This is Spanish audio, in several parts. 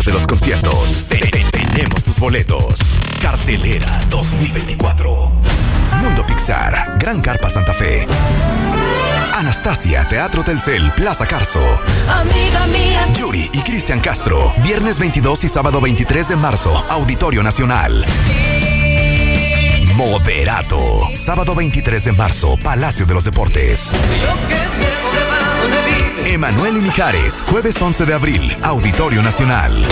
de los conciertos. Tenemos tus boletos. Cartelera 2024. Mundo Pixar, Gran Carpa Santa Fe. Anastasia, Teatro Telcel, Plaza Carso. Amiga mía. Yuri y Cristian Castro, viernes 22 y sábado 23 de marzo, Auditorio Nacional. Moderato, sábado 23 de marzo, Palacio de los Deportes. Emanuel y Mijares, jueves 11 de abril, Auditorio Nacional.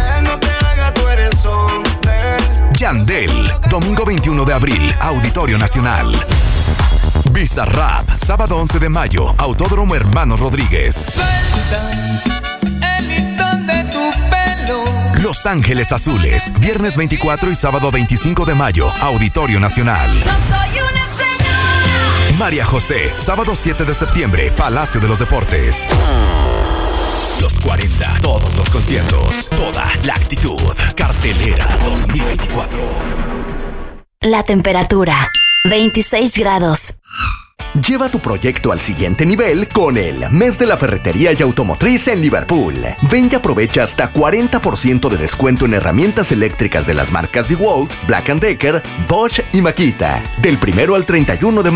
Yandel, domingo 21 de abril, Auditorio Nacional. Bizarrap, sábado 11 de mayo, Autódromo Hermanos Rodríguez. Los Ángeles Azules, viernes 24 y sábado 25 de mayo, Auditorio Nacional. María José, sábado 7 de septiembre, Palacio de los Deportes. Los 40, todos los conciertos, toda la actitud. Cartelera 2024. La temperatura, 26 grados. Lleva tu proyecto al siguiente nivel con el Mes de la Ferretería y Automotriz en Liverpool. Ven y aprovecha hasta 40% de descuento en herramientas eléctricas de las marcas DeWalt, Black & Decker, Bosch y Makita. Del 1 al 31 de